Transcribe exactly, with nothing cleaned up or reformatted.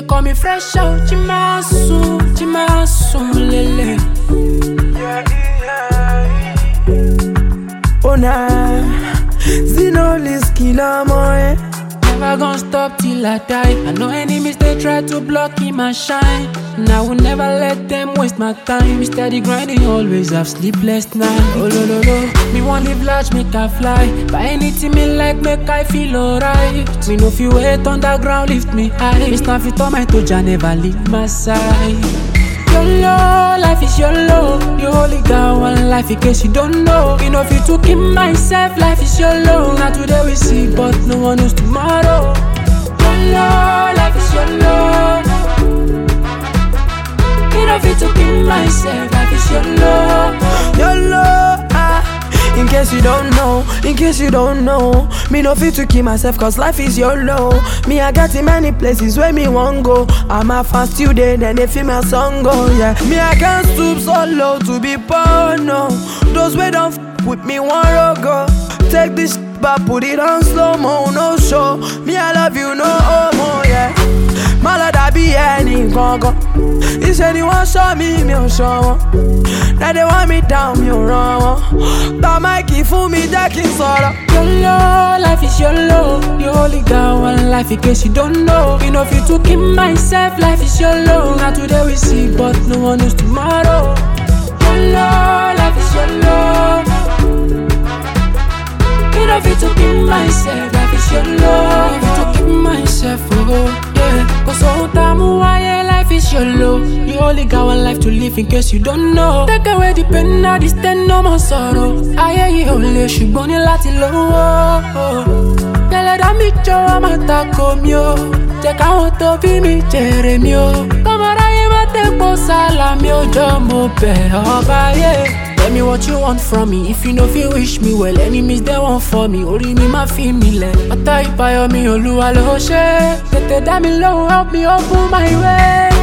call me fresh out, Jimasu, Jimasu, lele. Oh nah, Zinolis killer moe. Never gonna stop till I die. I know enemies they try to block in my shine, and I will never let them waste my time. We steady grinding, always have sleepless nights. Oh lo lo lo, me want live large, make I fly. Buy anything me like, make I feel alright. Me no feel weight on the ground, lift me high. It's time for turn my toja, never leave my side. YOLO, life is YOLO. You only got one life in case you don't know. You know if you took in myself, life is YOLO. Not today we see, but no one knows tomorrow. YOLO, life is YOLO. You know if you took in myself, life is YOLO. YOLO, ah. In case you don't know, in case you don't know, me no fit to kill myself cause life is YOLO. Me I got in many places where me won't go. I'm a fan student and they feel my song go, yeah. Me I can't stoop so low to be poor, no. Those way don't f with me one row go. Take this but put it on slow mo, no show. Me I love you, no homo, yeah. My lord I be any gongo. If anyone show me, me on show. Now they want me down, me wrong. That Mikey fool me, Jackie solo. YOLO, life is YOLO. You only got one life in case you don't know. You know if you took in myself, life is YOLO. Not today we see, but no one knows tomorrow. YOLO, life is YOLO. You know if you took in myself, life is YOLO. If you took in myself, oh yeah. Cause all time why life is YOLO. You only got one life to live in case you don't know. Take away the pain, now this ten no more sorrow. Aye ye ole, ṣùgbọ́n ní láti lówó. Tẹ́lẹ̀ dá mi jọ̀wọ́ má tako mi o. Jẹ́ káwọn tó bí mi jèrè mi o. Kọ́mọ̀ráyé má tẹ́pọ̀ sálà mi ò jọ mo bẹ̀ ọba yé. Tell me what you want from me. If you know if you wish me well, enemies they want for me. Orí mi má fi mi lẹ̀. Ọ̀tá ìpayọ̀ mi Olúwa ló ṣe. Tètè dá mi lóhùn, help me open my way.